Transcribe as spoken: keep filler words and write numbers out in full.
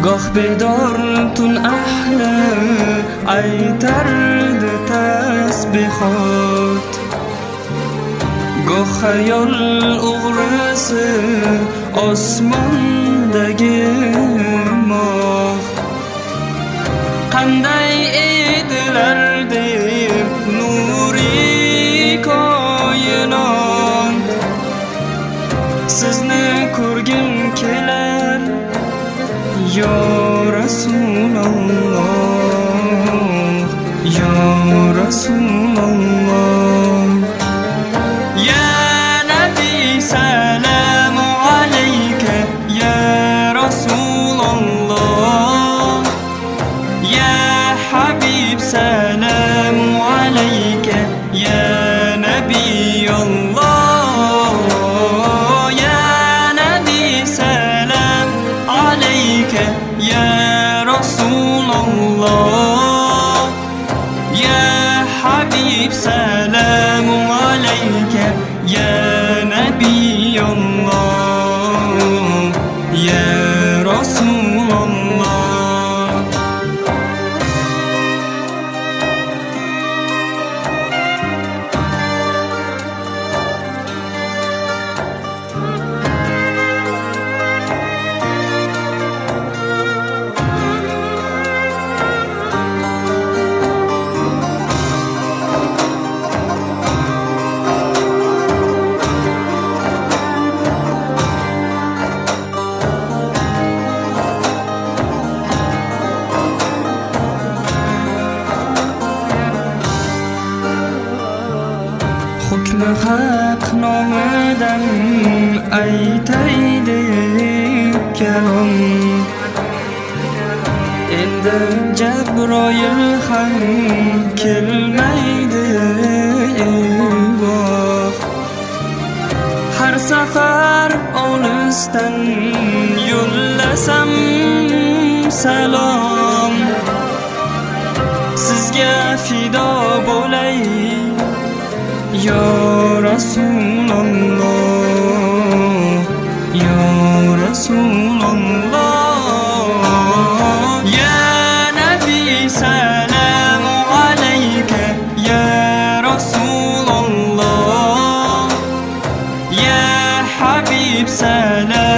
Goh bedor tun ahli aytardi tasbihot, goh xayol o'g'risi osmondagi moh. Qanday edilar deb nuri koinot, sizni ko'rgim kelar ya Rasulullah, ya Rasulullah. Ya Nabi salamu alayka, ya Rasulullah. Ya Habib salamu alayka, ya Nabi Allah. Ya Nabi salam alayka, ya Rasulullah. Ya Habib salamu alayka, ya Nabi Allah, ya Rasulullah. Hukmi haq nomidan aytaydi kalom, endi Jabroil ham kelmaydi eyvoh. Har safar olisdan yo'llasam salom, sizga fido bo'lay ya Rasulullah, ya Rasulullah. Ya Nabi salamu alayka, ya Rasulullah. Ya Habib salam